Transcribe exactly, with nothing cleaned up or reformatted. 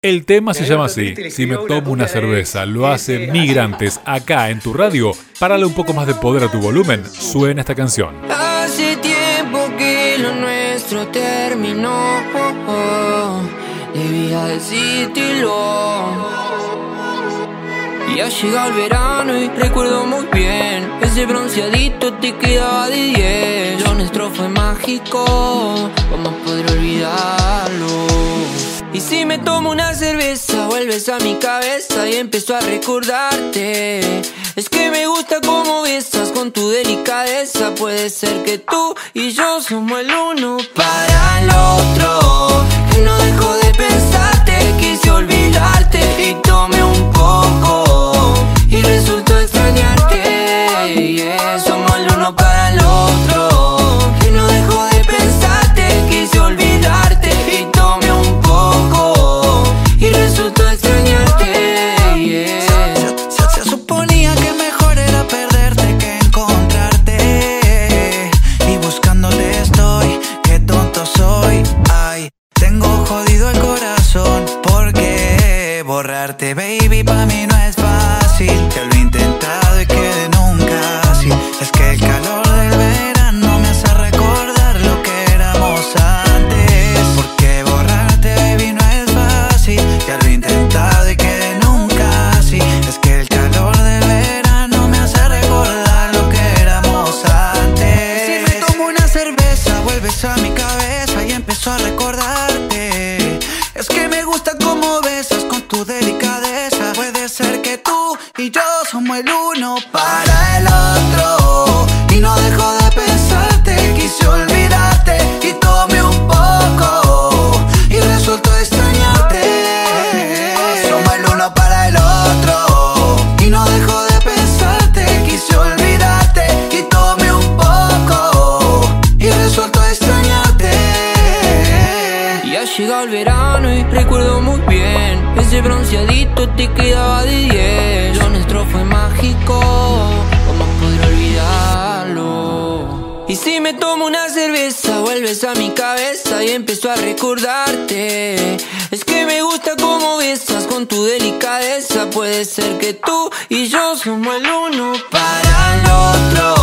El tema se llama así, Si me tomo una cerveza. Lo hace Migrantes acá en tu radio. Párale un poco más de poder a tu volumen. Suena esta canción. Hace tiempo que lo nuestro terminó. Debía decírtelo. Y ha llegado el verano y recuerdo muy bien. Ese bronceadito te quedaba de diez. Lo nuestro fue mágico, ¿cómo poder olvidarlo? Y si me tomo una cerveza, vuelves a mi cabeza y empiezo a recordarte. Es que me gusta cómo besas con tu delicadeza. Puede ser que tú y yo somos el uno para el otro. Que no dejo de pensarte, quise olvidarte y tomé un poco y resultó extrañarte. Yeah, somos el uno para el otro. Que no dejo de pensarte, quise olvidarte y tomé un poco y resultó extrañarte. Yeah. Se, se, se suponía que mejor era perderte que encontrarte. Y buscándote estoy, qué tonto soy. Ay, tengo jodido el corazón porque borrarte, baby, pa' mí no es fácil. Ya lo he intentado y quedé nunca así. Es que el calor del verano me hace recordar lo que éramos antes. Porque borrarte, baby, no es fácil. Ya lo he intentado y quedé nunca así. Es que el calor del verano me hace recordar lo que éramos antes. Si me tomo una cerveza, vuelves a mi cabeza y empiezo a recordarte. Es que me gusta cómo besas con tu delicadeza. Puede ser que tú y yo somos el uno para el otro. Y no dejo de pensarte, quise olvidarte y tomé un poco y resultó extrañarte. Somos el uno para el otro. Y no dejo de pensarte, quise olvidarte y tomé un poco y resultó extrañarte. Y ha llegado el verano y recuerdo muy bien. Ese bronceadito te quedaba de diez. Lo nuestro fue mágico, ¿cómo poder olvidarlo? Y si me tomo una cerveza, vuelves a mi cabeza y empiezo a recordarte. Es que me gusta cómo besas con tu delicadeza. Puede ser que tú y yo somos el uno para el otro.